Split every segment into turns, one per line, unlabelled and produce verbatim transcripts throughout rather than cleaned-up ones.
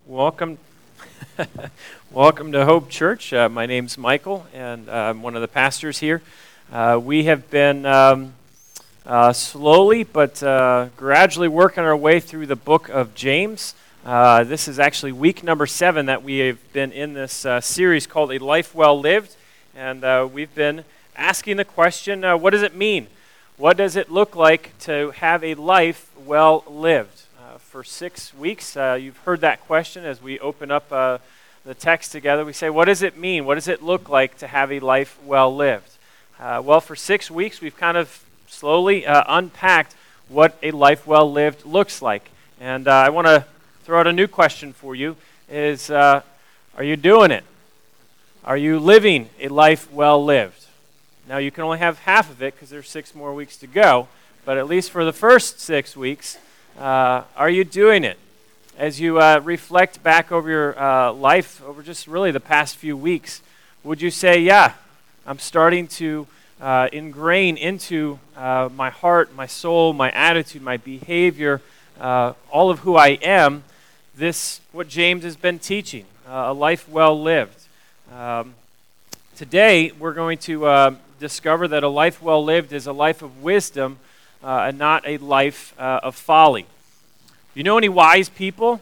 Welcome, welcome to Hope Church. Uh, my name's Michael, and uh, I'm one of the pastors here. Uh, we have been um, uh, slowly but uh, gradually working our way through the book of James. Uh, this is actually week number seven that we have been in this uh, series called A Life Well Lived, and uh, we've been asking the question, uh, what does it mean? What does it look like to have a life well lived? For six weeks, uh, you've heard that question as we open up uh, the text together. We say, what does it mean? What does it look like to have a life well lived? Uh, well, for six weeks, we've kind of slowly uh, unpacked what a life well lived looks like. And uh, I want to throw out a new question for you, is uh, are you doing it? Are you living a life well lived? Now, you can only have half of it because there's six more weeks to go, but at least for the first six weeks, Uh, are you doing it? As you uh, reflect back over your uh, life, over just really the past few weeks, would you say, yeah, I'm starting to uh, ingrain into uh, my heart, my soul, my attitude, my behavior, uh, all of who I am, this, what James has been teaching, uh, a life well lived. Um, today, we're going to uh, discover that a life well lived is a life of wisdom, Uh, and not a life uh, of folly. Do you know any wise people?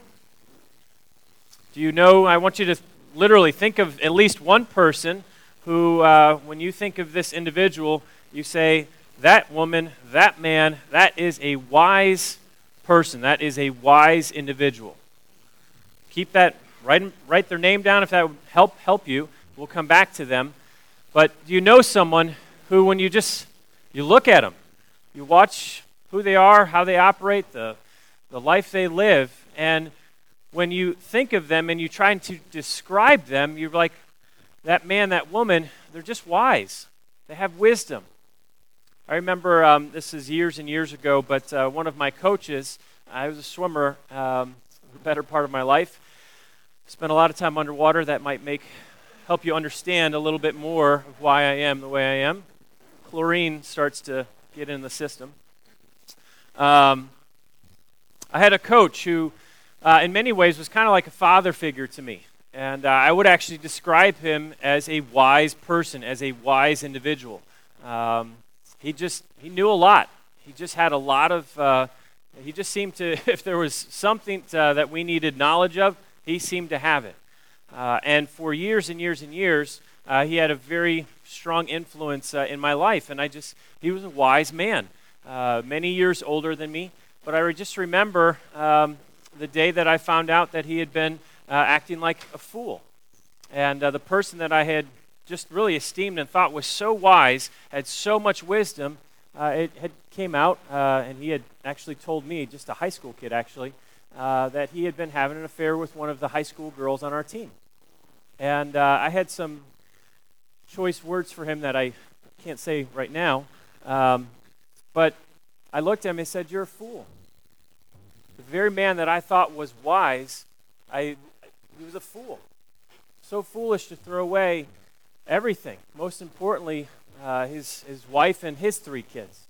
Do you know, I want you to literally think of at least one person who, uh, when you think of this individual, you say, that woman, that man, that is a wise person. That is a wise individual. Keep that, write, write their name down if that would help, help you. We'll come back to them. But do you know someone who, when you just, you look at them, you watch who they are, how they operate, the, the life they live, and when you think of them and you try to describe them, you're like, that man, that woman, they're just wise. They have wisdom. I remember, um, this is years and years ago, but uh, one of my coaches, I was a swimmer um, the better part of my life, spent a lot of time underwater. That might make help you understand a little bit more of why I am the way I am. Chlorine starts to get in the system. Um, I had a coach who, uh, in many ways, was kind of like a father figure to me. And uh, I would actually describe him as a wise person, as a wise individual. Um, he just, he knew a lot. He just had a lot of, uh, he just seemed to, if there was something uh, that we needed knowledge of, he seemed to have it. Uh, and for years and years and years, uh, he had a very strong influence uh, in my life, and I just, he was a wise man, uh, many years older than me, but I just remember um, the day that I found out that he had been uh, acting like a fool, and uh, the person that I had just really esteemed and thought was so wise, had so much wisdom, uh, it had came out, uh, and he had actually told me, just a high school kid actually, uh, that he had been having an affair with one of the high school girls on our team, and uh, I had some choice words for him that I can't say right now, um, but I looked at him and said, you're a fool. The very man that I thought was wise, I, he was a fool. So foolish to throw away everything. Most importantly, uh, his, his wife and his three kids.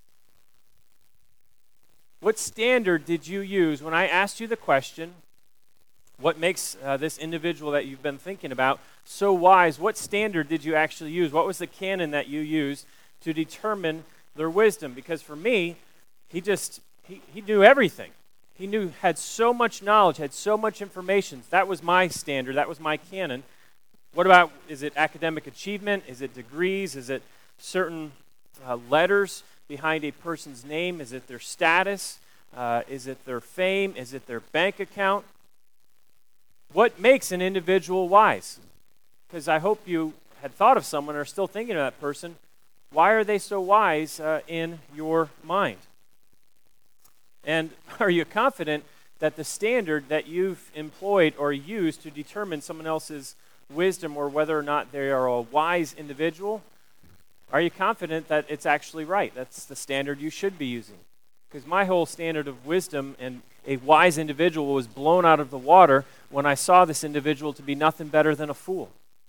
What standard did you use when I asked you the question, what makes uh, this individual that you've been thinking about so wise? What standard did you actually use? What was the canon that you used to determine their wisdom? Because for me, he just, he, he knew everything. He knew, had so much knowledge, had so much information. That was my standard. That was my canon. What about, is it academic achievement? Is it degrees? Is it certain uh, letters behind a person's name? Is it their status? Uh, is it their fame? Is it their bank account? What makes an individual wise? Because I hope you had thought of someone or are still thinking of that person. Why are they so wise uh, in your mind? And are you confident that the standard that you've employed or used to determine someone else's wisdom or whether or not they are a wise individual, are you confident that it's actually right? That's the standard you should be using. Because my whole standard of wisdom and a wise individual was blown out of the water when I saw this individual to be nothing better than a fool.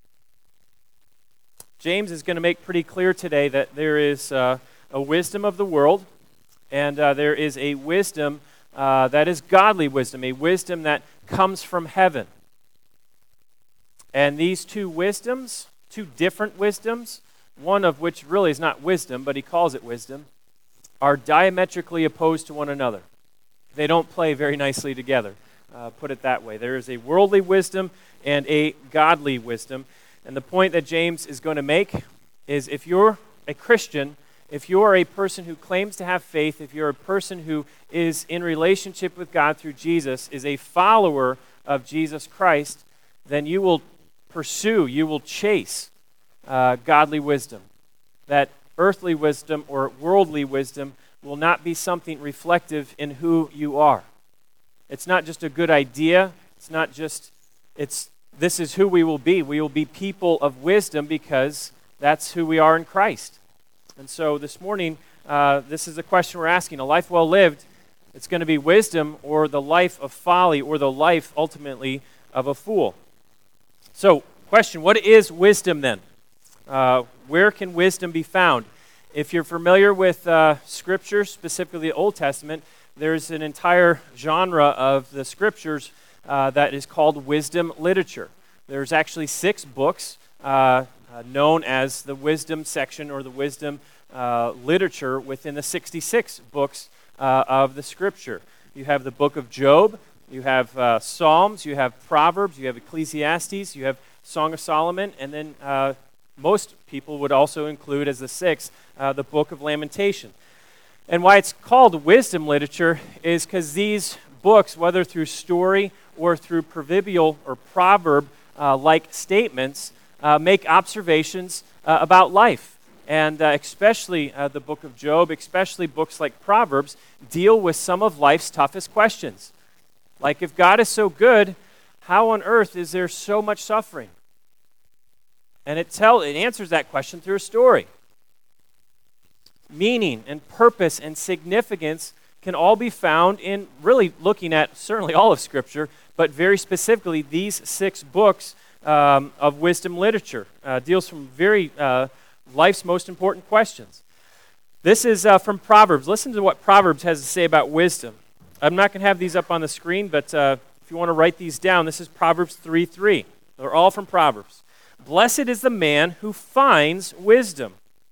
James is going to make pretty clear today that there is uh, a wisdom of the world, and uh, there is a wisdom uh, that is godly wisdom, a wisdom that comes from heaven. And these two wisdoms, two different wisdoms, one of which really is not wisdom, but he calls it wisdom, are diametrically opposed to one another. They don't play very nicely together, uh, put it that way. There is a worldly wisdom and a godly wisdom. And the point that James is going to make is if you're a Christian, if you're a person who claims to have faith, if you're a person who is in relationship with God through Jesus, is a follower of Jesus Christ, then you will pursue, you will chase uh, godly wisdom. That earthly wisdom or worldly wisdom will not be something reflective in who you are. It's not just a good idea. It's not just, it's this is who we will be. We will be people of wisdom because that's who we are in Christ. And so this morning, uh, this is the question we're asking. A life well lived, it's going to be wisdom or the life of folly or the life, ultimately, of a fool. So, question, what is wisdom then? Uh, where can wisdom be found? If you're familiar with uh, Scripture, specifically the Old Testament, there's an entire genre of the Scriptures uh, that is called wisdom literature. There's actually six books uh, uh, known as the wisdom section or the wisdom uh, literature within the sixty-six books uh, of the Scripture. You have the book of Job, you have uh, Psalms, you have Proverbs, you have Ecclesiastes, you have Song of Solomon, and then uh, most people would also include as the sixth uh, the book of Lamentation. And why it's called wisdom literature is because these books, whether through story or through proverbial or proverb-like uh, statements, uh, make observations uh, about life. And uh, especially uh, the book of Job, especially books like Proverbs, deal with some of life's toughest questions. Like, if God is so good, how on earth is there so much suffering? And it tell it answers that question through a story. Meaning and purpose and significance can all be found in really looking at certainly all of Scripture, but very specifically these six books um, of wisdom literature. Uh, deals from very uh, life's most important questions. This is uh, from Proverbs. Listen to what Proverbs has to say about wisdom. I'm not going to have these up on the screen, but uh, if you want to write these down, this is Proverbs three three. They're all from Proverbs. Blessed is the man who finds wisdom.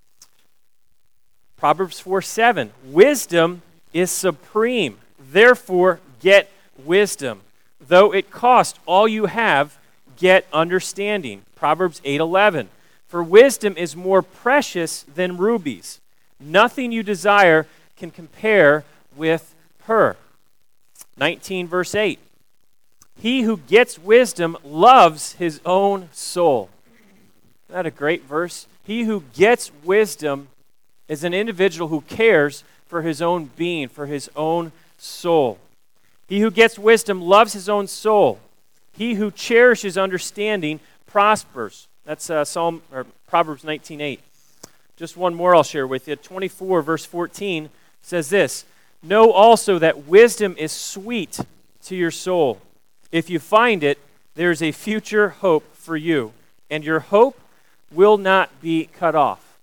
Proverbs four seven. Wisdom is supreme. Therefore, get wisdom. Though it cost all you have, get understanding. Proverbs eight eleven. For wisdom is more precious than rubies. Nothing you desire can compare with her. nineteen verse eight. He who gets wisdom loves his own soul. Isn't that a great verse? He who gets wisdom is an individual who cares for his own being, for his own soul. He who gets wisdom loves his own soul. He who cherishes understanding prospers. That's uh, Psalm or Proverbs nineteen eight. Just one more I'll share with you. twenty-four verse fourteen says this. Know also that wisdom is sweet to your soul. If you find it, there is a future hope for you, and your hope will not be cut off.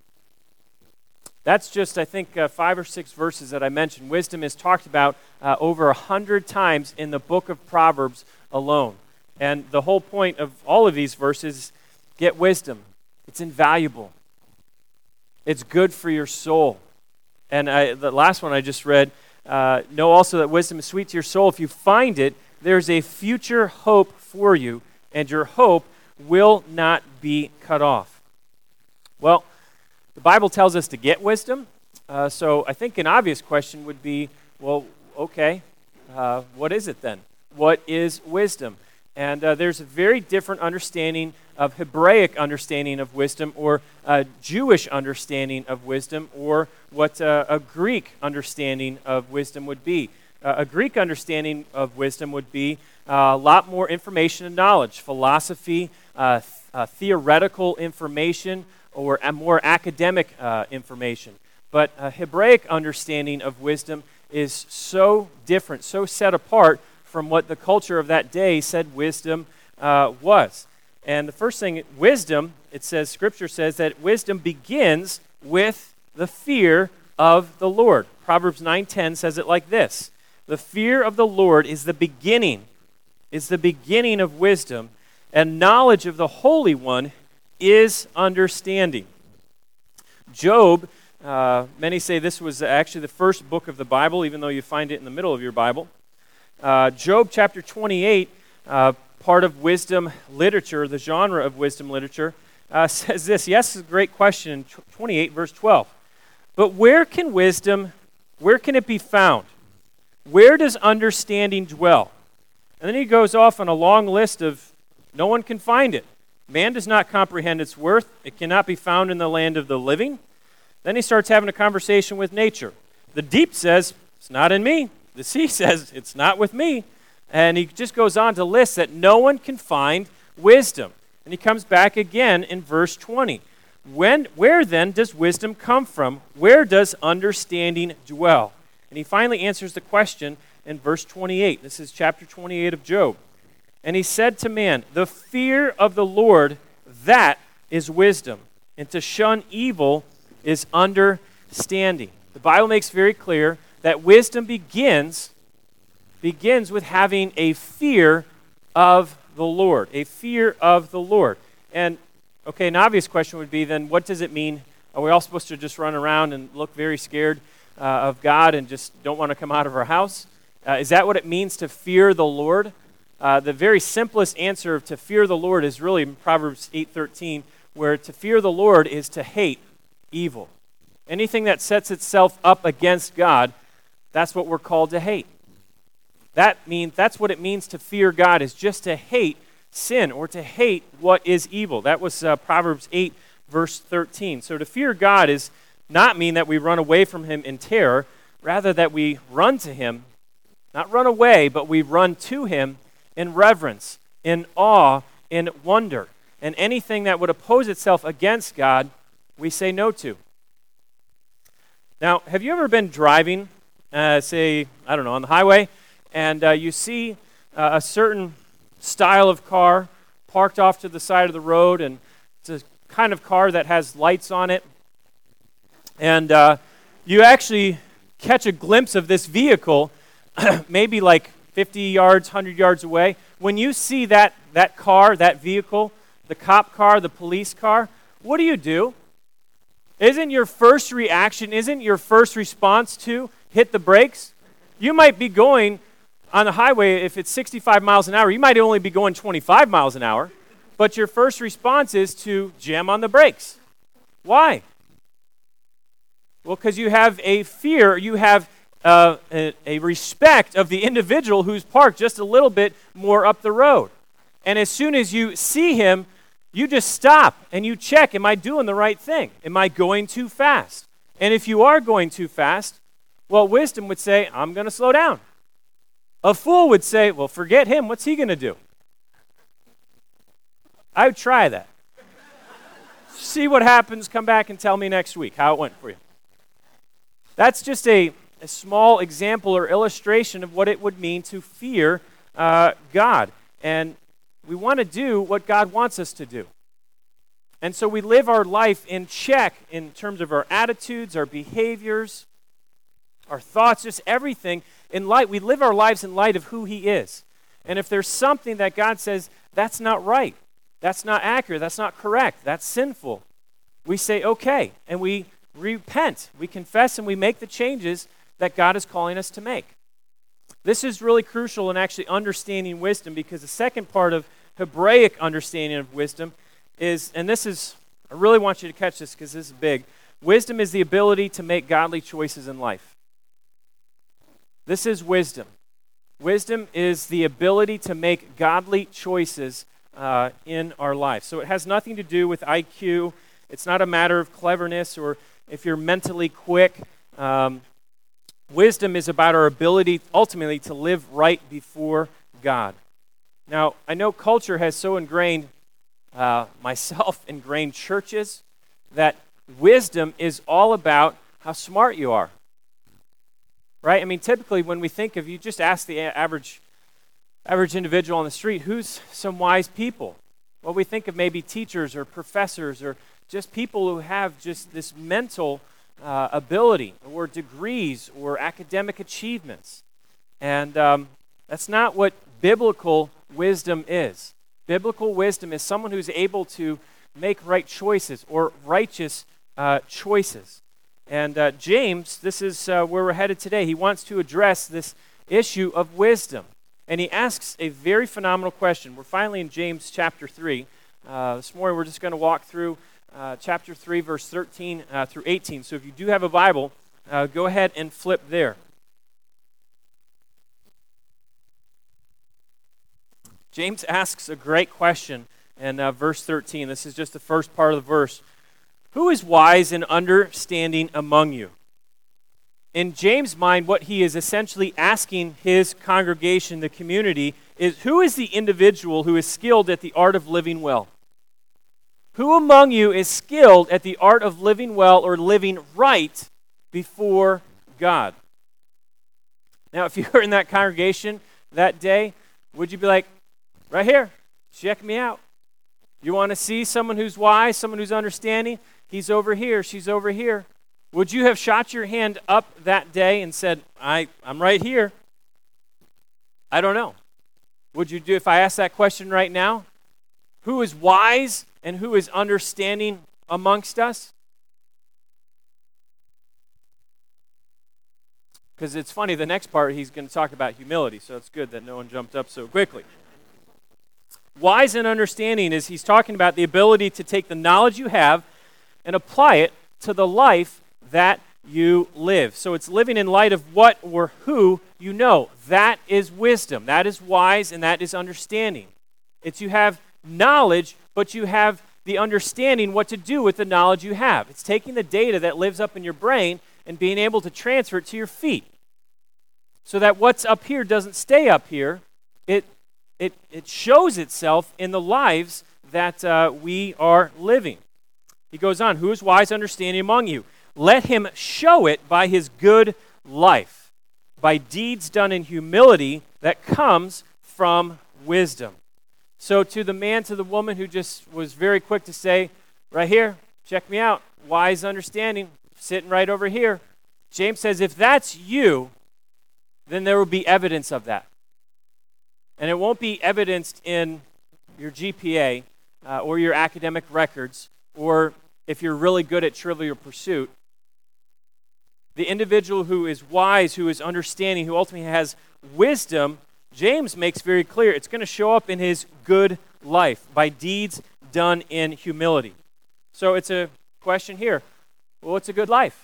That's just, I think, uh, five or six verses that I mentioned. Wisdom is talked about uh, over a hundred times in the book of Proverbs alone. And the whole point of all of these verses is get wisdom. It's invaluable. It's good for your soul. And I, the last one I just read, uh, know also that wisdom is sweet to your soul. If you find it, there's a future hope for you, and your hope will not be cut off. Well, the Bible tells us to get wisdom, uh, so I think an obvious question would be, well, okay, uh, what is it then? What is wisdom? And uh, there's a very different understanding of Hebraic understanding of wisdom, or a Jewish understanding of wisdom, or what uh, a Greek understanding of wisdom would be. Uh, a Greek understanding of wisdom would be uh, a lot more information and knowledge, philosophy, uh, th- uh, theoretical information, or a more academic uh, information. But a Hebraic understanding of wisdom is so different, so set apart from what the culture of that day said wisdom uh, was. And the first thing, wisdom, it says, Scripture says that wisdom begins with the fear of the Lord. Proverbs nine ten says it like this. The fear of the Lord is the beginning, is the beginning of wisdom, and knowledge of the Holy One is understanding. Job, uh, many say this was actually the first book of the Bible, even though you find it in the middle of your Bible. Uh, Job chapter twenty-eight, uh, part of wisdom literature, the genre of wisdom literature, uh, says this. Yes, it's a great question, twenty-eight, verse twelve. But where can wisdom, where can it be found? Where does understanding dwell? And then he goes off on a long list of no one can find it. Man does not comprehend its worth. It cannot be found in the land of the living. Then he starts having a conversation with nature. The deep says, it's not in me. The sea says, it's not with me. And he just goes on to list that no one can find wisdom. And he comes back again in verse twenty. When, where then does wisdom come from? Where does understanding dwell? And he finally answers the question in verse twenty-eight. This is chapter twenty-eight of Job. And he said to man, the fear of the Lord, that is wisdom. And to shun evil is understanding. The Bible makes very clear that wisdom begins, begins with having a fear of the Lord. A fear of the Lord. And, okay, an obvious question would be then, what does it mean? Are we all supposed to just run around and look very scared uh, of God and just don't want to come out of our house? Uh, is that what it means to fear the Lord? Uh, the very simplest answer to fear the Lord is really in Proverbs eight thirteen, where to fear the Lord is to hate evil. Anything that sets itself up against God, that's what we're called to hate. That means that's what it means to fear God, is just to hate sin or to hate what is evil. That was uh, Proverbs eight, verse thirteen. So to fear God is not mean that we run away from him in terror, rather that we run to him, not run away, but we run to him in reverence, in awe, in wonder. And anything that would oppose itself against God, we say no to. Now, have you ever been driving, uh, say, I don't know, on the highway, and uh, you see uh, a certain style of car parked off to the side of the road, and it's a kind of car that has lights on it, and uh, you actually catch a glimpse of this vehicle, maybe like fifty yards, one hundred yards away. When you see that, that car, that vehicle, the cop car, the police car, what do you do? Isn't your first reaction, isn't your first response to hit the brakes? You might be going on the highway, if it's sixty-five miles an hour, you might only be going twenty-five miles an hour, but your first response is to jam on the brakes. Why? Well, because you have a fear, you have uh, a, a respect of the individual who's parked just a little bit more up the road. And as soon as you see him, you just stop and you check, am I doing the right thing? Am I going too fast? And if you are going too fast, well, wisdom would say, I'm going to slow down. A fool would say, well, forget him. What's he going to do? I would try that. See what happens. Come back and tell me next week how it went for you. That's just a, a small example or illustration of what it would mean to fear uh, God. And we want to do what God wants us to do. And so we live our life in check in terms of our attitudes, our behaviors, our thoughts, just everything in light. We live our lives in light of who he is. And if there's something that God says, that's not right, that's not accurate, that's not correct, that's sinful, we say, okay, and we repent. We confess and we make the changes that God is calling us to make. This is really crucial in actually understanding wisdom, because the second part of Hebraic understanding of wisdom is, and this is, I really want you to catch this because this is big, wisdom is the ability to make godly choices in life. This is wisdom. Wisdom is the ability to make godly choices uh, in our life. So it has nothing to do with I Q. It's not a matter of cleverness or if you're mentally quick. Um, wisdom is about our ability ultimately to live right before God. Now, I know culture has so ingrained, uh, myself, ingrained churches, that wisdom is all about how smart you are. Right? I mean, typically when we think of, you just ask the average average individual on the street, who's some wise people? Well, we think of maybe teachers or professors or just people who have just this mental uh, ability or degrees or academic achievements. And um, that's not what biblical wisdom is. Biblical wisdom is someone who's able to make right choices or righteous uh, choices. And uh, James, this is uh, where we're headed today. He wants to address this issue of wisdom. And he asks a very phenomenal question. We're finally in James chapter three. Uh, this morning we're just going to walk through uh, chapter three, verse thirteen uh, through eighteen. So if you do have a Bible, uh, go ahead and flip there. James asks a great question in uh, verse thirteen. This is just the first part of the verse. Who is wise and understanding among you? In James' mind, what he is essentially asking his congregation, the community, is who is the individual who is skilled at the art of living well? Who among you is skilled at the art of living well or living right before God? Now, if you were in that congregation that day, would you be like, right here, check me out. You want to see someone who's wise, someone who's understanding? He's over here, she's over here. Would you have shot your hand up that day and said, I, I'm right here? I don't know. Would you do, if I ask that question right now, who is wise and who is understanding amongst us? Because it's funny, the next part he's going to talk about humility, so it's good that no one jumped up so quickly. Wise and understanding is he's talking about the ability to take the knowledge you have and apply it to the life that you live. So it's living in light of what or who you know. That is wisdom. That is wise, and that is understanding. It's you have knowledge, but you have the understanding what to do with the knowledge you have. It's taking the data that lives up in your brain and being able to transfer it to your feet. So that what's up here doesn't stay up here. It It, it shows itself in the lives that uh, we are living. He goes on, who is wise, understanding among you? Let him show it by his good life, by deeds done in humility that comes from wisdom. So to the man, to the woman who just was very quick to say, right here, check me out, wise, understanding, sitting right over here. James says, if that's you, then there will be evidence of that. And it won't be evidenced in your G P A uh, or your academic records, or if you're really good at Trivial Pursuit. The individual who is wise, who is understanding, who ultimately has wisdom, James makes very clear it's going to show up in his good life by deeds done in humility. So it's a question here. Well, what's a good life?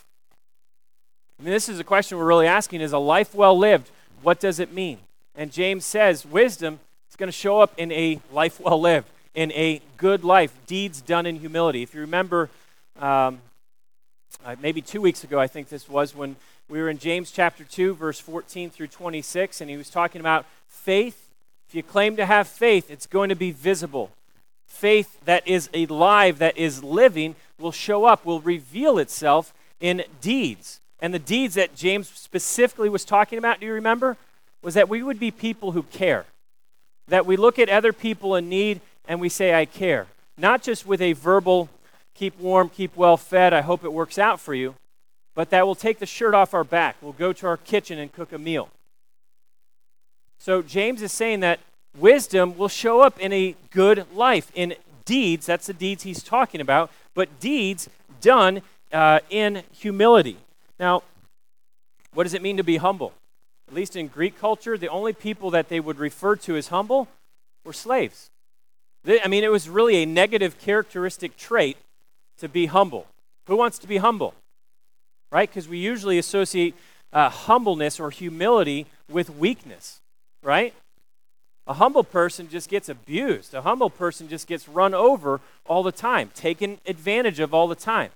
I mean, this is a question we're really asking. Is a life well lived? What does it mean? And James says wisdom is going to show up in a life well lived, in a good life, deeds done in humility. If you remember, um, uh, maybe two weeks ago, I think this was, when we were in James chapter two, verse fourteen through twenty-six, and he was talking about faith. If you claim to have faith, it's going to be visible. Faith that is alive, that is living, will show up, will reveal itself in deeds. And the deeds that James specifically was talking about, do you remember? Was that we would be people who care. That we look at other people in need and we say, I care. Not just with a verbal, keep warm, keep well fed, I hope it works out for you, but that we'll take the shirt off our back. We'll go to our kitchen and cook a meal. So James is saying that wisdom will show up in a good life, in deeds, that's the deeds he's talking about, but deeds done uh, in humility. Now, what does it mean to be humble? At least in Greek culture, the only people that they would refer to as humble were slaves. They, I mean, it was really a negative characteristic trait to be humble. Who wants to be humble? Right? Because we usually associate uh, humbleness or humility with weakness, right? A humble person just gets abused. A humble person just gets run over all the time, taken advantage of all the time.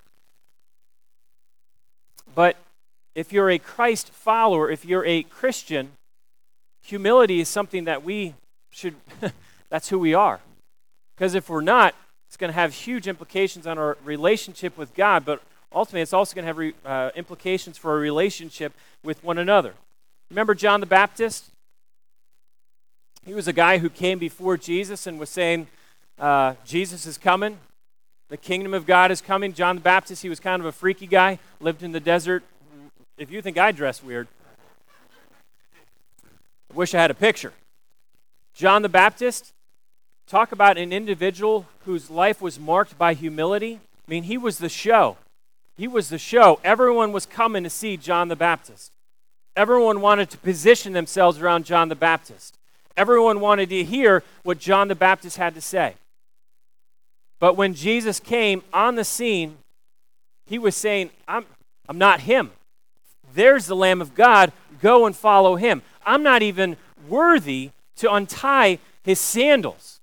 But if you're a Christ follower, if you're a Christian, humility is something that we should, that's who we are. Because if we're not, it's going to have huge implications on our relationship with God, but ultimately it's also going to have re, uh, implications for our relationship with one another. Remember John the Baptist? He was a guy who came before Jesus and was saying, uh, Jesus is coming. The kingdom of God is coming. John the Baptist, he was kind of a freaky guy, lived in the desert. If you think I dress weird. I wish I had a picture. John the Baptist, talk about an individual whose life was marked by humility. I mean, he was the show. He was the show. Everyone was coming to see John the Baptist. Everyone wanted to position themselves around John the Baptist. Everyone wanted to hear what John the Baptist had to say. But when Jesus came on the scene, he was saying, I'm, I'm not him. There's the Lamb of God. Go and follow him. I'm not even worthy to untie his sandals.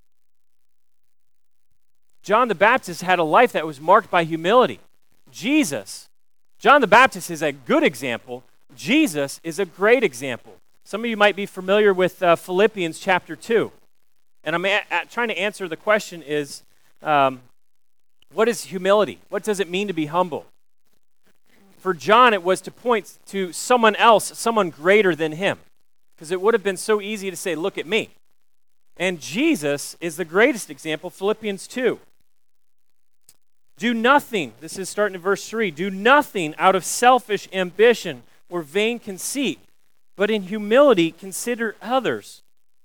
John the Baptist had a life that was marked by humility. Jesus, John the Baptist is a good example. Jesus is a great example. Some of you might be familiar with uh, Philippians chapter two. And I'm a- a- trying to answer the question is, um, what is humility? What does it mean to be humble? For John, it was to point to someone else, someone greater than him. Because it would have been so easy to say, look at me. And Jesus is the greatest example, Philippians two. Do nothing, this is starting in verse three, do nothing out of selfish ambition or vain conceit, but in humility consider others.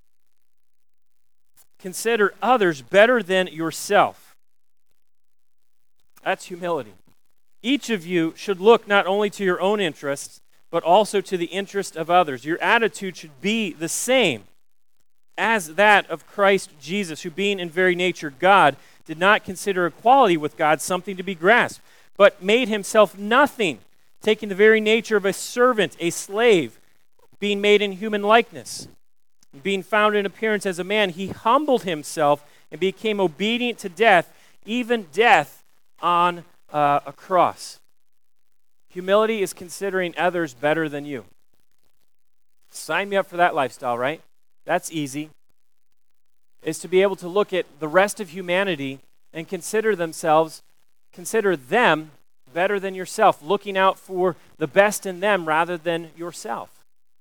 Consider others better than yourself. That's humility. Each of you should look not only to your own interests, but also to the interest of others. Your attitude should be the same as that of Christ Jesus, who being in very nature God, did not consider equality with God something to be grasped, but made himself nothing, taking the very nature of a servant, a slave, being made in human likeness. Being found in appearance as a man, he humbled himself and became obedient to death, even death on uh, a cross. Humility is considering others better than you. Sign me up for that lifestyle, right? That's easy. Is to be able to look at the rest of humanity and consider themselves, consider them better than yourself, looking out for the best in them rather than yourself.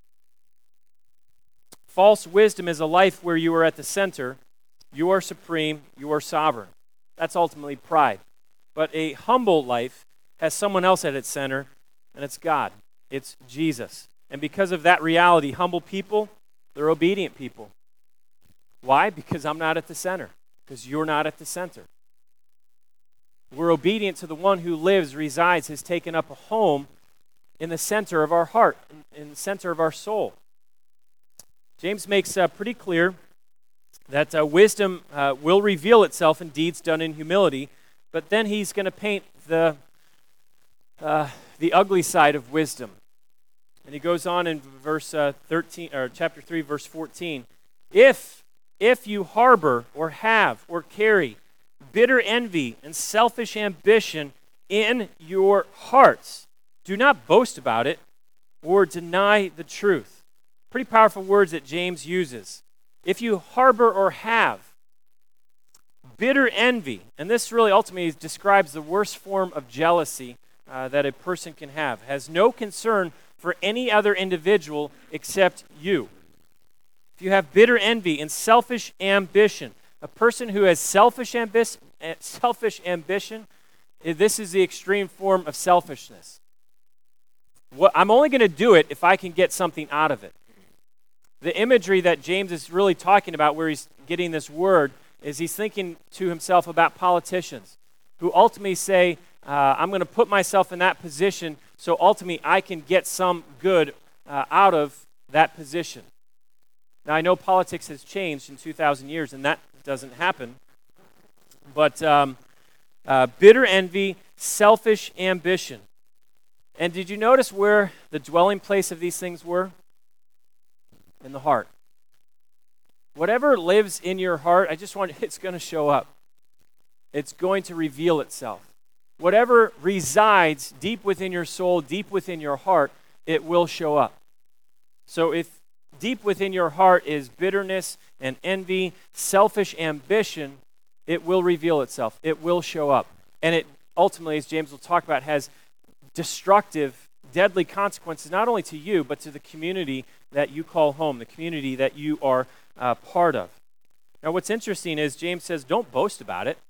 False wisdom is a life where you are at the center, you are supreme, you are sovereign. That's ultimately pride. But a humble life has someone else at its center, and it's God. It's Jesus. And because of that reality, humble people, they're obedient people. Why? Because I'm not at the center. Because you're not at the center. We're obedient to the one who lives, resides, has taken up a home in the center of our heart, in the center of our soul. James makes uh, pretty clear that uh, wisdom uh, will reveal itself in deeds done in humility, but then he's going to paint the uh, the ugly side of wisdom. And he goes on in verse uh, thirteen, or chapter three, verse fourteen. If if you harbor or have or carry bitter envy and selfish ambition in your hearts, do not boast about it or deny the truth. Pretty powerful words that James uses. If you harbor or have bitter envy, and this really ultimately describes the worst form of jealousy uh, that a person can have, has no concern for any other individual except you. If you have bitter envy and selfish ambition, a person who has selfish, ambi- selfish ambition, this is the extreme form of selfishness. What, I'm only going to do it if I can get something out of it. The imagery that James is really talking about, where he's getting this word, is he's thinking to himself about politicians who ultimately say, uh, I'm going to put myself in that position so ultimately I can get some good uh, out of that position. Now, I know politics has changed in two thousand years, and that doesn't happen. But um, uh, bitter envy, selfish ambition. And did you notice where the dwelling place of these things were? In the heart. Whatever lives in your heart, I just want, it's going to show up. It's going to reveal itself. Whatever resides deep within your soul, deep within your heart, it will show up. So if deep within your heart is bitterness and envy, selfish ambition, it will reveal itself. It will show up. And it ultimately, as James will talk about, has destructive, deadly consequences, not only to you, but to the community that you call home, the community that you are uh, part of. Now, what's interesting is James says, don't boast about it.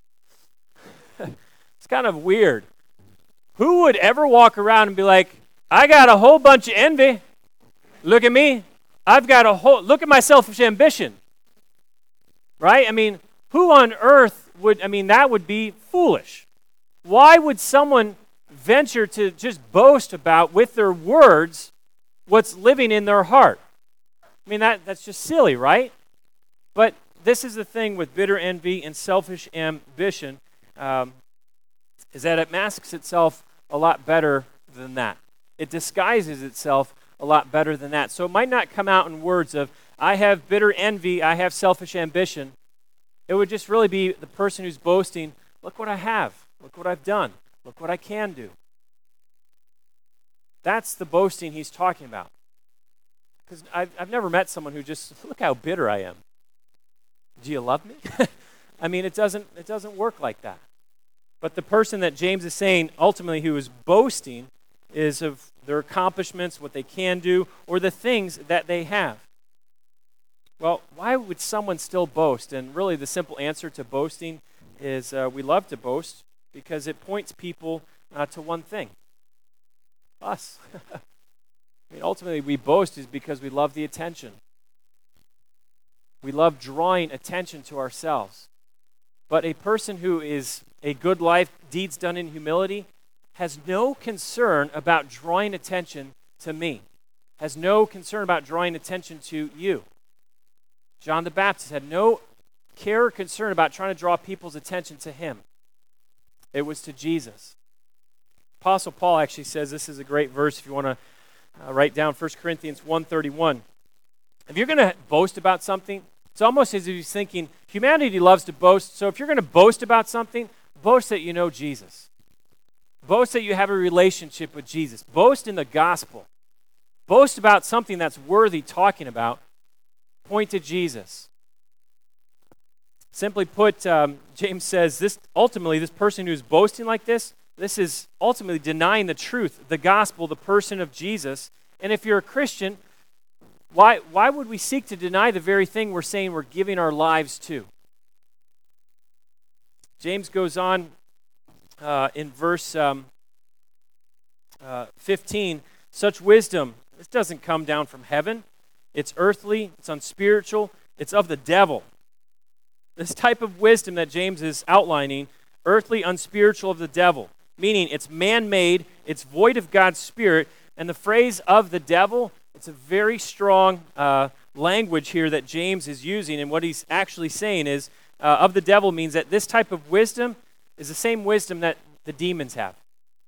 It's kind of weird. Who would ever walk around and be like, I got a whole bunch of envy. Look at me. I've got a whole, look at my selfish ambition, right? I mean, who on earth would, I mean, that would be foolish. Why would someone venture to just boast about, with their words, what's living in their heart? I mean, that, that's just silly, right? But this is the thing with bitter envy and selfish ambition, um, is that it masks itself a lot better than that. It disguises itself a lot better than that. So it might not come out in words of, I have bitter envy, I have selfish ambition. It would just really be the person who's boasting, look what I have, look what I've done, look what I can do. That's the boasting he's talking about. Because I've, I've never met someone who just, look how bitter I am. Do you love me? I mean, it doesn't, it doesn't work like that. But the person that James is saying, ultimately, who is boasting, is of their accomplishments, what they can do, or the things that they have. Well, why would someone still boast? And really the simple answer to boasting is uh, we love to boast because it points people uh, to one thing. Us. I mean, ultimately, we boast is because we love the attention. We love drawing attention to ourselves. But a person who is a good life, deeds done in humility, has no concern about drawing attention to me, has no concern about drawing attention to you. John the Baptist had no care or concern about trying to draw people's attention to him. It was to Jesus. Apostle Paul actually says, this is a great verse if you want to uh, write down First Corinthians one thirty-one. If you're going to boast about something, it's almost as if he's thinking, humanity loves to boast, so if you're going to boast about something, boast that you know Jesus. Boast that you have a relationship with Jesus. Boast in the gospel. Boast about something that's worthy talking about. Point to Jesus. Simply put, um, James says, this ultimately, this person who's boasting like this, this is ultimately denying the truth, the gospel, the person of Jesus. And if you're a Christian, why, why would we seek to deny the very thing we're saying we're giving our lives to? James goes on uh, in verse um, uh, fifteen, such wisdom, this doesn't come down from heaven. It's earthly, it's unspiritual, it's of the devil. This type of wisdom that James is outlining, earthly, unspiritual, of the devil, meaning it's man-made, it's void of God's Spirit, and the phrase of the devil, it's a very strong uh, language here that James is using, and what he's actually saying is, uh, of the devil means that this type of wisdom is the same wisdom that the demons have.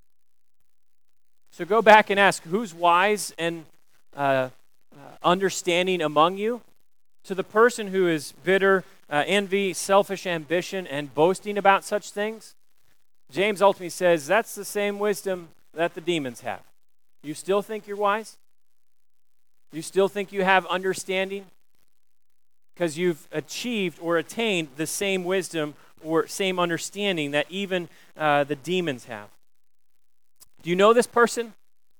So go back and ask, who's wise and uh, uh, understanding among you? To the person who is bitter, uh, envy, selfish ambition, and boasting about such things, James ultimately says that's the same wisdom that the demons have. You still think you're wise? You still think you have understanding? Because you've achieved or attained the same wisdom or same understanding that even uh, the demons have. Do you know this person?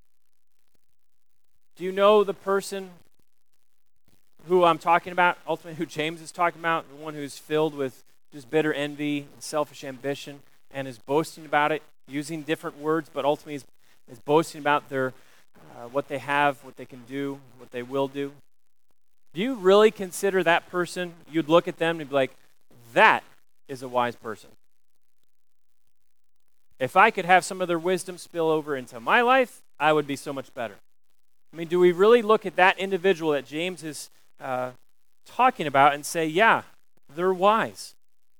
Do you know the person who I'm talking about, ultimately who James is talking about, the one who's filled with just bitter envy and selfish ambition and is boasting about it, using different words, but ultimately is, is boasting about their uh, what they have, what they can do, what they will do? Do you really consider that person, you'd look at them and be like, that is a wise person? If I could have some of their wisdom spill over into my life, I would be so much better. I mean, do we really look at that individual that James is uh, talking about and say, yeah, they're wise?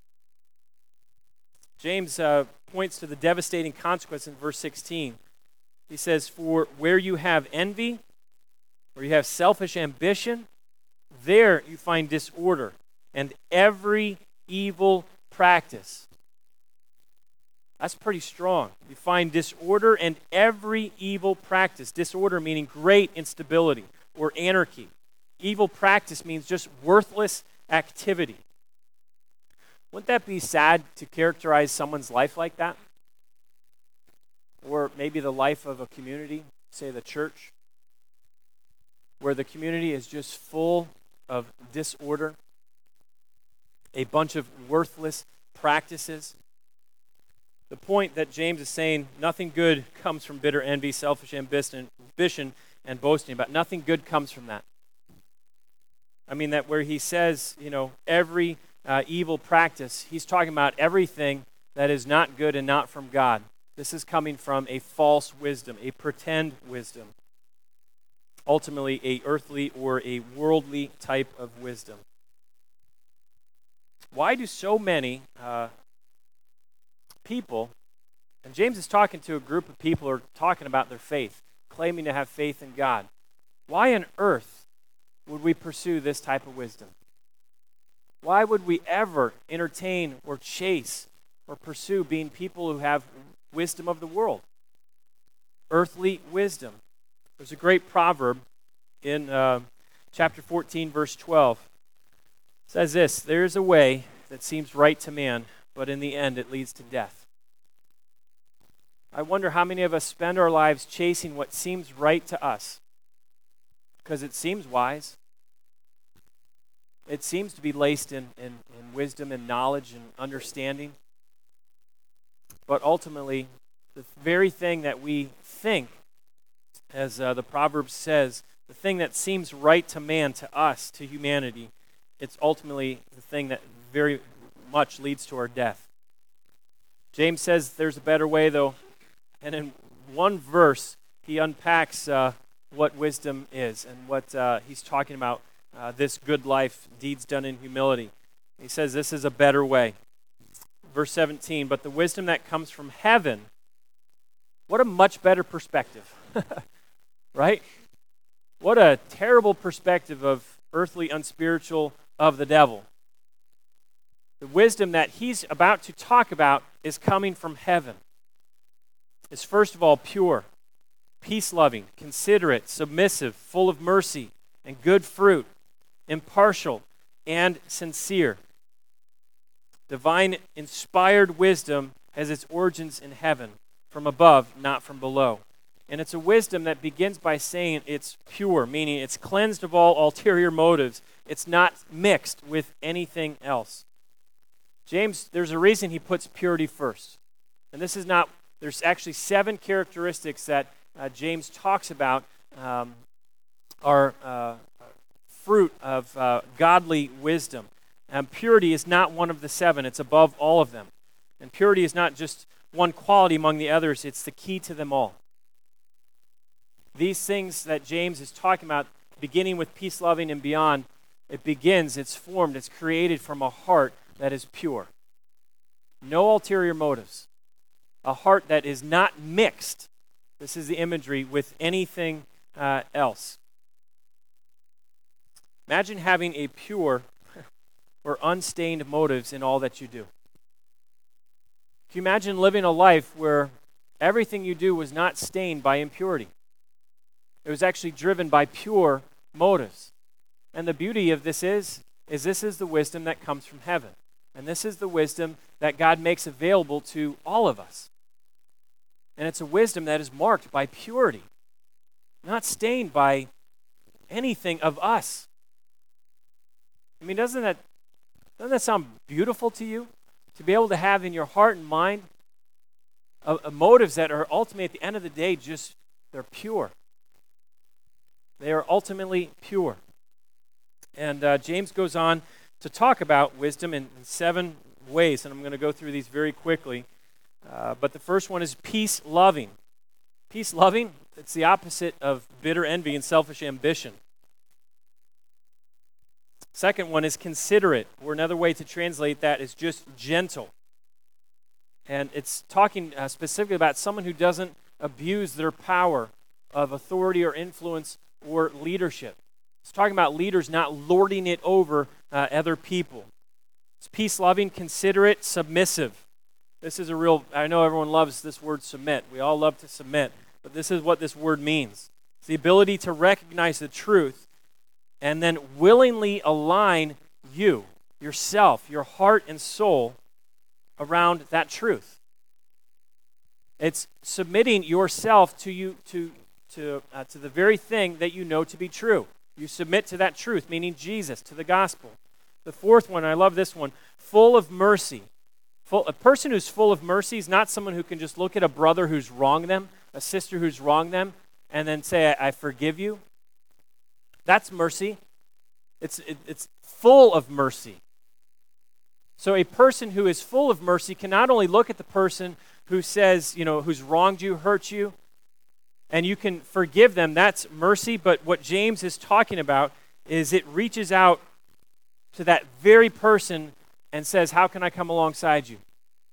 James uh, points to the devastating consequence in verse sixteen. He says, for where you have envy, where you have selfish ambition, there you find disorder and every evil practice. That's pretty strong. You find disorder and every evil practice. Disorder meaning great instability or anarchy. Evil practice means just worthless activity. Wouldn't that be sad to characterize someone's life like that? Or maybe the life of a community, say the church, where the community is just full of disorder, a bunch of worthless practices. The point that James is saying, nothing good comes from bitter envy, selfish ambition, and boasting, but nothing good comes from that. I mean that where he says, you know, every uh, evil practice, he's talking about everything that is not good and not from God. This is coming from a false wisdom, a pretend wisdom. Ultimately, a earthly or a worldly type of wisdom. Why do so many uh, people, and James is talking to a group of people who are talking about their faith, claiming to have faith in God. Why on earth would we pursue this type of wisdom? Why would we ever entertain or chase or pursue being people who have wisdom of the world? Earthly wisdom. There's a great proverb in uh, chapter fourteen, verse twelve. It says this, "There is a way that seems right to man, but in the end it leads to death." I wonder how many of us spend our lives chasing what seems right to us because it seems wise. It seems to be laced in, in, in wisdom and knowledge and understanding. But ultimately, the very thing that we think, as uh, the Proverbs says, the thing that seems right to man, to us, to humanity, it's ultimately the thing that very much leads to our death. James says there's a better way, though. And in one verse, he unpacks uh, what wisdom is and what uh, he's talking about, uh, this good life, deeds done in humility. He says this is a better way. Verse seventeen, "But the wisdom that comes from heaven," what a much better perspective, right? What a terrible perspective of earthly, unspiritual, of the devil. The wisdom that he's about to talk about is coming from heaven. Is first of all pure, peace-loving, considerate, submissive, full of mercy and good fruit, impartial and sincere. Divine inspired wisdom has its origins in heaven, from above, not from below. And it's a wisdom that begins by saying it's pure, meaning it's cleansed of all ulterior motives. It's not mixed with anything else. James, there's a reason he puts purity first. And this is not, there's actually seven characteristics that uh, James talks about um, are uh, fruit of uh, godly wisdom. And purity is not one of the seven. It's above all of them. And purity is not just one quality among the others. It's the key to them all. These things that James is talking about, beginning with peace loving and beyond, it begins, it's formed, it's created from a heart that is pure. No ulterior motives. A heart that is not mixed, this is the imagery, with anything uh, else. Imagine having a pure or unstained motives in all that you do. Can you imagine living a life where everything you do was not stained by impurity? It was actually driven by pure motives. And the beauty of this is, is this is the wisdom that comes from heaven. And this is the wisdom that God makes available to all of us. And it's a wisdom that is marked by purity, not stained by anything of us. I mean, doesn't that, doesn't that sound beautiful to you? To be able to have in your heart and mind a, a motives that are ultimately, at the end of the day, just, they're pure. They are ultimately pure. And uh, James goes on to talk about wisdom in, in seven ways, and I'm going to go through these very quickly. Uh, but the first one is peace-loving. Peace-loving, it's the opposite of bitter envy and selfish ambition. Second one is considerate, or another way to translate that is just gentle. And it's talking uh, specifically about someone who doesn't abuse their power of authority or influence or leadership. It's talking about leaders not lording it over uh, other people. It's peace-loving, considerate, submissive. This is a real, I know everyone loves this word submit. We all love to submit, but this is what this word means. It's the ability to recognize the truth and then willingly align you, yourself, your heart and soul around that truth. It's submitting yourself to you to to uh, to the very thing that you know to be true. You submit to that truth, meaning Jesus, to the gospel. The fourth one, I love this one, full of mercy. Full, a person who's full of mercy is not someone who can just look at a brother who's wronged them, a sister who's wronged them, and then say, I, I forgive you. That's mercy. It's, it, it's full of mercy. So a person who is full of mercy can not only look at the person who says, you know, who's wronged you, hurt you, and you can forgive them, that's mercy, but what James is talking about is it reaches out to that very person and says, how can I come alongside you?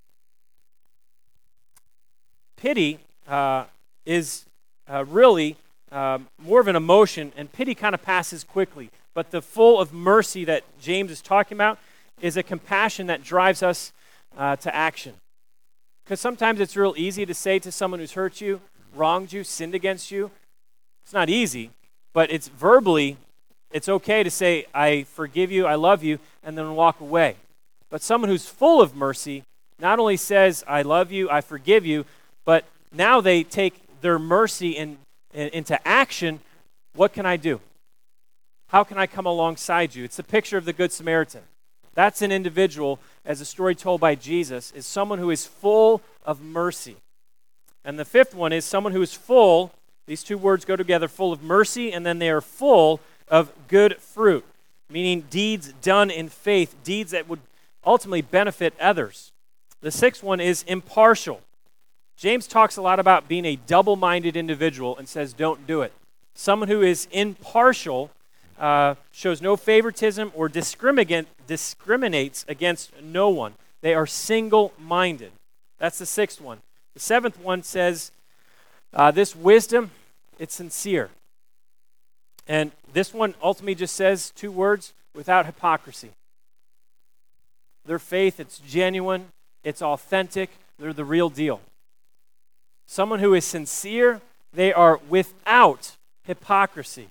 Pity uh, is uh, really um, more of an emotion, and pity kind of passes quickly. But the full of mercy that James is talking about is a compassion that drives us uh, to action. Because sometimes it's real easy to say to someone who's hurt you, wronged you, sinned against you. It's not easy, but it's verbally, it's okay to say, I forgive you, I love you, and then walk away. But someone who's full of mercy not only says, I love you, I forgive you, but now they take their mercy in, in, into action. What can I do? How can I come alongside you? It's the picture of the Good Samaritan. That's an individual, as a story told by Jesus, is someone who is full of mercy. And the fifth one is someone who is full, these two words go together, full of mercy, and then they are full of good fruit, meaning deeds done in faith, deeds that would ultimately benefit others. The sixth one is impartial. James talks a lot about being a double-minded individual and says don't do it. Someone who is impartial uh, shows no favoritism or discriminate, discriminates against no one. They are single-minded. That's the sixth one. The seventh one says uh, this wisdom, it's sincere. And this one ultimately just says two words, without hypocrisy. Their faith, it's genuine, it's authentic, they're the real deal. Someone who is sincere, they are without hypocrisy.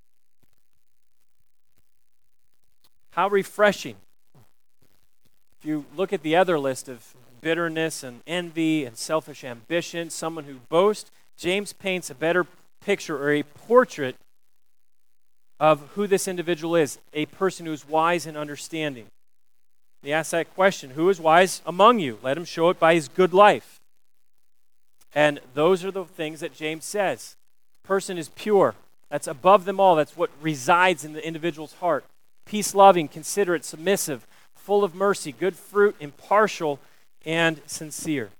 How refreshing. If you look at the other list of bitterness and envy and selfish ambition, someone who boasts, James paints a better picture or a portrait of who this individual is, a person who is wise and understanding. He asks that question, who is wise among you? Let him show it by his good life. And those are the things that James says. Person is pure. That's above them all. That's what resides in the individual's heart. Peace-loving, considerate, submissive, full of mercy, good fruit, impartial, and sincere.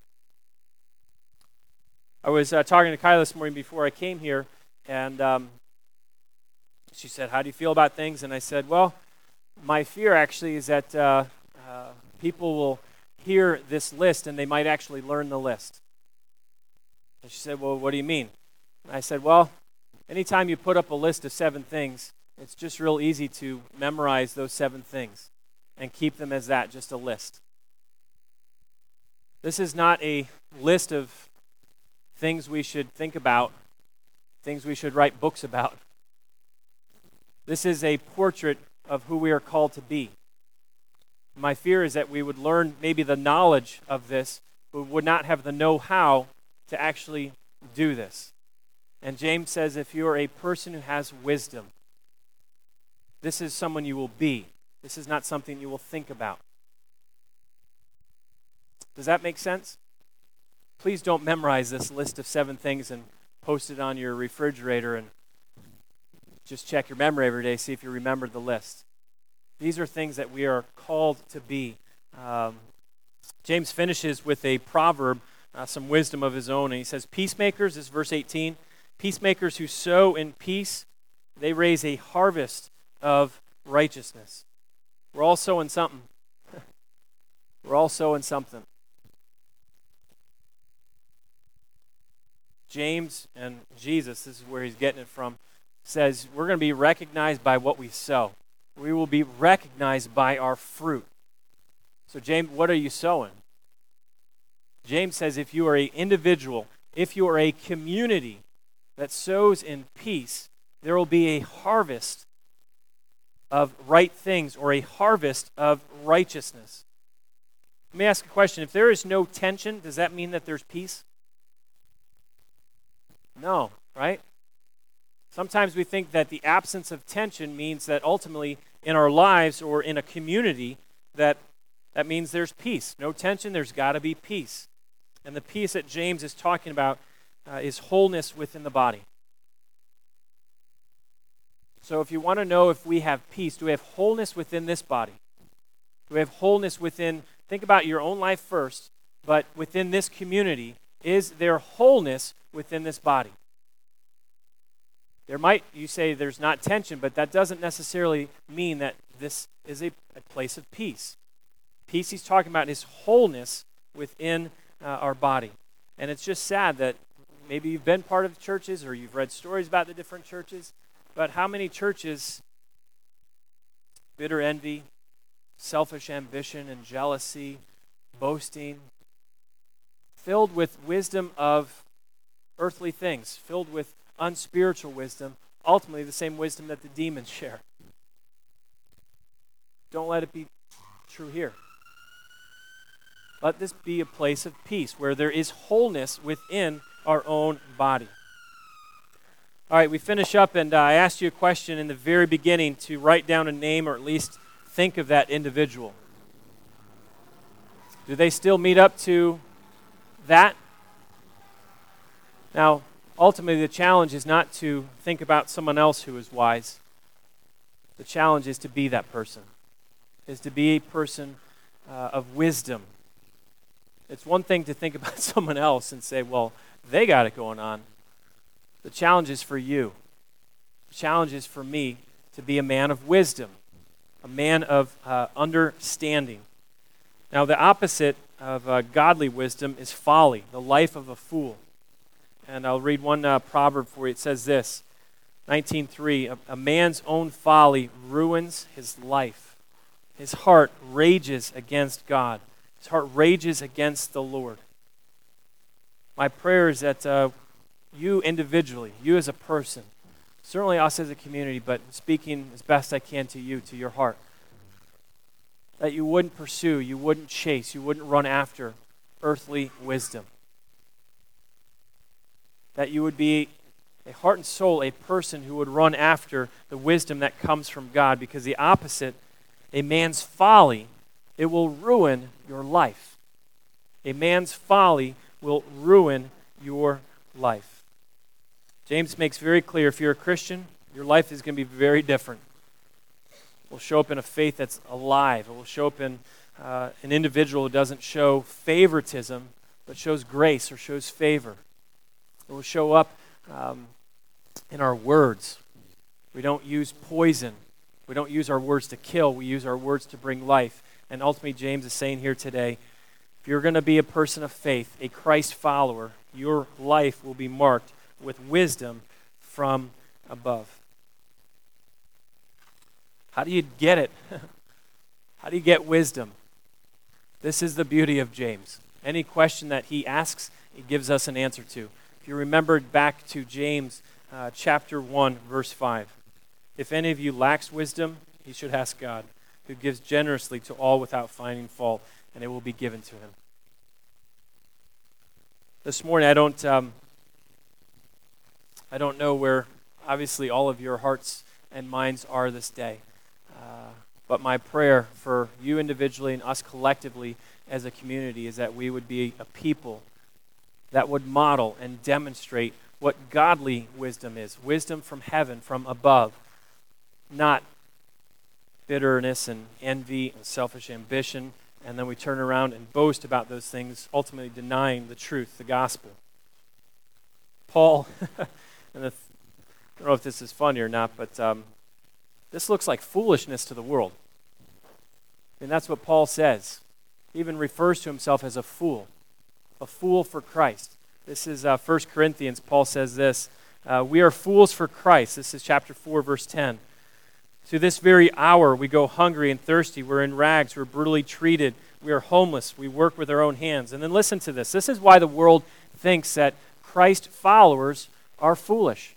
I was uh, talking to Kyla this morning before I came here, and um, she said, how do you feel about things? And I said, well, my fear actually is that uh, uh, people will hear this list and they might actually learn the list. And she said, well, what do you mean? And I said, well, anytime you put up a list of seven things, it's just real easy to memorize those seven things and keep them as that, just a list. This is not a list of things we should think about, things we should write books about. This is a portrait of who we are called to be. My fear is that we would learn maybe the knowledge of this, but would not have the know-how to actually do this. And James says if you are a person who has wisdom, this is someone you will be. This is not something you will think about. Does that make sense? Please don't memorize this list of seven things and post it on your refrigerator and just check your memory every day, see if you remember the list. These are things that we are called to be. Um, James finishes with a proverb, uh, some wisdom of his own, and he says, peacemakers, this is verse eighteen, peacemakers who sow in peace, they raise a harvest of righteousness. We're all sowing something. We're all sowing something. James and Jesus, this is where he's getting it from, says we're going to be recognized by what we sow. We will be recognized by our fruit. So James, what are you sowing? James says if you are an individual, if you are a community that sows in peace, there will be a harvest of right things or a harvest of righteousness. Let me ask a question. If there is no tension, does that mean that there's peace? No, right? Sometimes we think that the absence of tension means that ultimately in our lives or in a community that that means there's peace. No tension, there's got to be peace. And the peace that James is talking about uh, is wholeness within the body. So if you want to know if we have peace, do we have wholeness within this body? Do we have wholeness within, think about your own life first, but within this community, is there wholeness within this body? There might, you say there's not tension, but that doesn't necessarily mean that this is a, a place of peace. Peace he's talking about is wholeness within uh, our body. And it's just sad that maybe you've been part of churches or you've read stories about the different churches, but how many churches, bitter envy, selfish ambition and jealousy, boasting, filled with wisdom of earthly things, filled with unspiritual wisdom, ultimately the same wisdom that the demons share. Don't let it be true here. Let this be a place of peace where there is wholeness within our own body. All right, we finish up, and uh, I asked you a question in the very beginning to write down a name or at least think of that individual. Do they still meet up to that? Now, ultimately, the challenge is not to think about someone else who is wise. The challenge is to be that person, is to be a person uh, of wisdom. It's one thing to think about someone else and say, well, they got it going on. The challenge is for you. The challenge is for me to be a man of wisdom, a man of uh, understanding. Now, the opposite of uh, godly wisdom is folly, the life of a fool. And I'll read one uh, proverb for you. It says this, nineteen three, a, a man's own folly ruins his life. His heart rages against God. His heart rages against the Lord. My prayer is that uh, you individually, you as a person, certainly us as a community, but speaking as best I can to you, to your heart, that you wouldn't pursue, you wouldn't chase, you wouldn't run after earthly wisdom. That you would be a heart and soul, a person who would run after the wisdom that comes from God, because the opposite, a man's folly, it will ruin your life. A man's folly will ruin your life. James makes very clear, if you're a Christian, your life is going to be very different. It will show up in a faith that's alive. It will show up in uh, an individual who doesn't show favoritism, but shows grace or shows favor. It will show up um, in our words. We don't use poison. We don't use our words to kill. We use our words to bring life. And ultimately, James is saying here today, if you're going to be a person of faith, a Christ follower, your life will be marked with wisdom from above. How do you get it? How do you get wisdom? This is the beauty of James. Any question that he asks, he gives us an answer to. If you remembered back to James uh, chapter one, verse five, if any of you lacks wisdom, he should ask God, who gives generously to all without finding fault, and it will be given to him. This morning, I don't, um, I don't know where, obviously, all of your hearts and minds are this day. Uh, but my prayer for you individually and us collectively as a community is that we would be a people that would model and demonstrate what godly wisdom is. Wisdom from heaven, from above. Not bitterness and envy and selfish ambition, and then we turn around and boast about those things, ultimately denying the truth, the gospel. Paul, and the, I don't know if this is funny or not, but um, this looks like foolishness to the world. And that's what Paul says. He even refers to himself as a fool. A fool for Christ. This is uh, First Corinthians. Paul says this, uh, we are fools for Christ. This is chapter four, verse ten. To this very hour we go hungry and thirsty. We're in rags. We're brutally treated. We are homeless. We work with our own hands. And then listen to this. This is why the world thinks that Christ followers are foolish.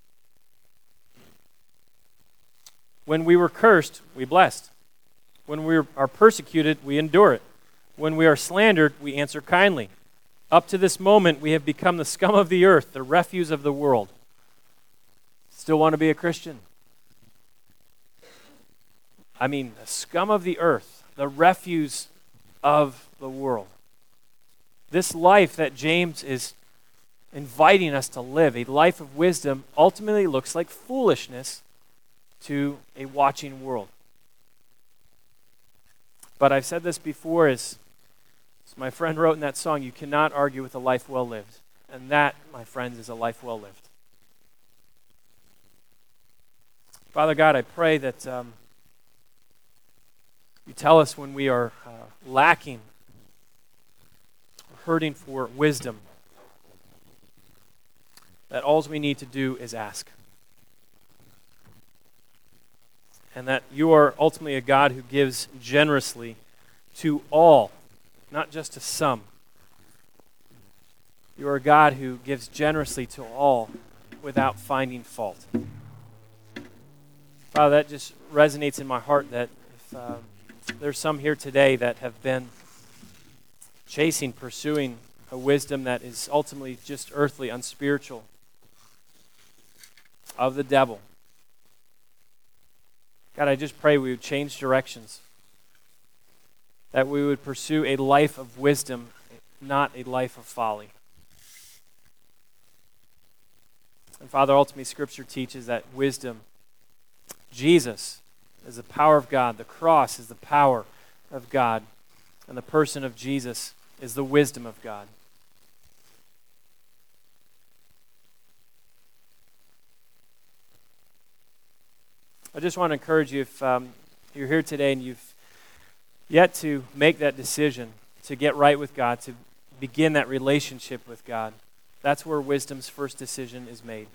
When we were cursed, we blessed. When we are persecuted, we endure it. When we are slandered, we answer kindly. Up to this moment, we have become the scum of the earth, the refuse of the world. Still want to be a Christian? I mean, the scum of the earth, the refuse of the world. This life that James is inviting us to live, a life of wisdom, ultimately looks like foolishness to a watching world. But I've said this before, as, as my friend wrote in that song, you cannot argue with a life well lived. And that, my friends, is a life well lived. Father God, I pray that um, you tell us when we are uh, lacking, hurting for wisdom, that all we need to do is ask. And that you are ultimately a God who gives generously to all, not just to some. You are a God who gives generously to all without finding fault. Father, that just resonates in my heart that if um, there's some here today that have been chasing, pursuing a wisdom that is ultimately just earthly, unspiritual, of the devil. God, I just pray we would change directions. That we would pursue a life of wisdom, not a life of folly. And Father, ultimately Scripture teaches that wisdom, Jesus is the power of God, the cross is the power of God, and the person of Jesus is the wisdom of God. I just want to encourage you, if um, you're here today and you've yet to make that decision to get right with God, to begin that relationship with God, that's where wisdom's first decision is made.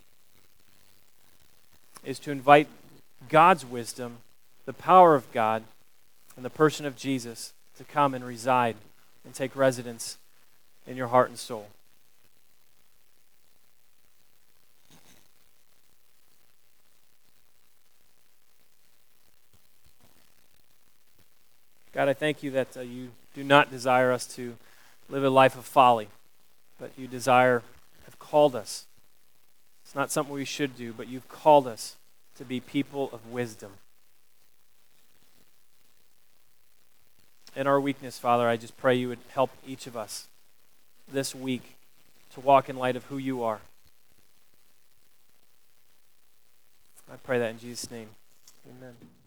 Is to invite God's wisdom, the power of God, and the person of Jesus to come and reside and take residence in your heart and soul. God, I thank you that uh, you do not desire us to live a life of folly, but you desire, have called us. It's not something we should do, but you've called us to be people of wisdom. In our weakness, Father, I just pray you would help each of us this week to walk in light of who you are. I pray that in Jesus' name. Amen.